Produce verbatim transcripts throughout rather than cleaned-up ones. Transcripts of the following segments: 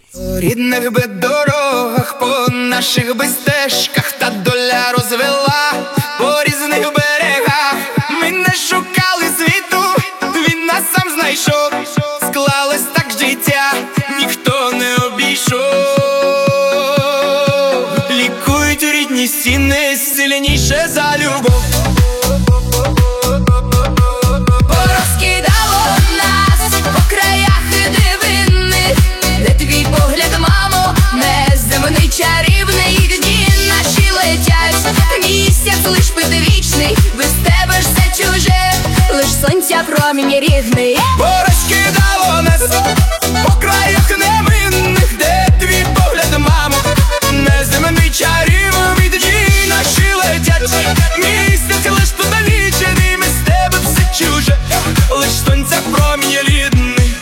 По рідних би дорогах, по наших би стежках та доля розвела. По різних берегах ми не шукали світу, він нас сам знайшов. Склалось так життя, ніхто не обійшов. Лікують рідні стіни сильніше за любов. Порозкидало нас по краях дивинних, де твій погляд, мамо, неземний, чарівний. Дні наші летять, місяць лиш підвічний, без тебе ж все чуже, лиш сонця промінь рідний. Порозкидало нас по краях невинних, де твій погляд, мамо, неземний, чарівний. Дні наші летять, місяць лиш підвічний, без тебе все чуже, лиш сонця промінь рідний.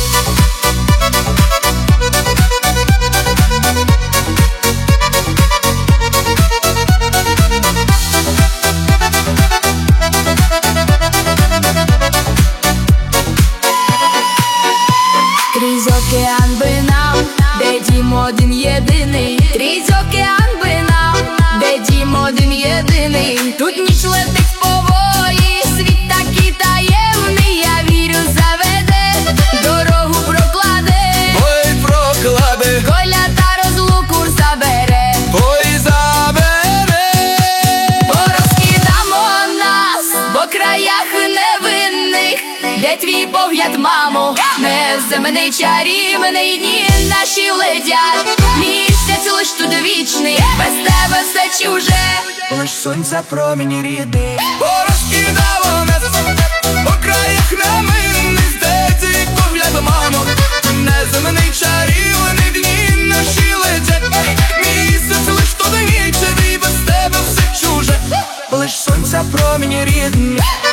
Крізь океан би нам, де дім один єдиний. Крізь океан би нам, де дім один єдиний. Тут ніч летить пової, світ такий таємний. Я вірю, заведе, дорогу прокладе. Ой, прокладе, Коля та розлуку забере. ой, забере. Порозкидамо нас по краях невинних, де твій погляд, мамо, неземний, чарівний. Дні наші летять, місяць лиш тут вічний, без тебе все чуже, Лиш сонця промінь рідний. Порозкидало нас по краях невинних, де твій погляд, мамо, неземний, чарівний. Дні наші летять, місяць лиш тут вічний, без тебе все чуже, лиш сонця промінь рідний.